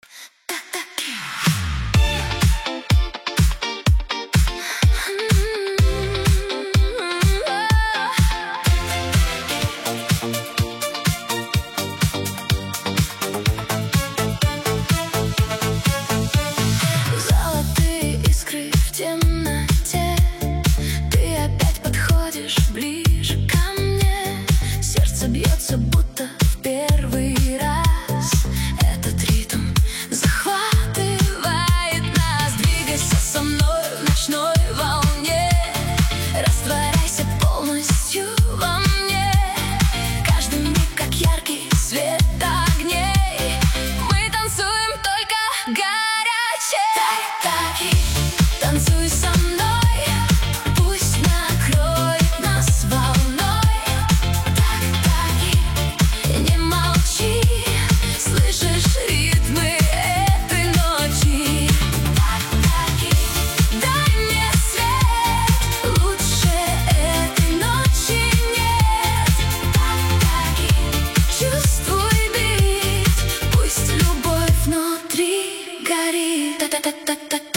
Золотые искры в темноте, ты опять подходишь ближе ко мне. Сердце бьется, будто в первый раз. Этот ритм захватывает нас. Двигайся со мной в ночной волне, растворяйся полностью во мне. Каждый миг, как яркий свет огней, мы танцуем только горячее. Так-таки, танцуй со мной, пусть накроет нас волной. Так-таки, не молчи, слышишь ритмы этой ночи. Так-таки, дай мне свет, лучше этой ночи нет. Так-таки, чувствуй бит, пусть любовь внутри горит. Так-так-так-так.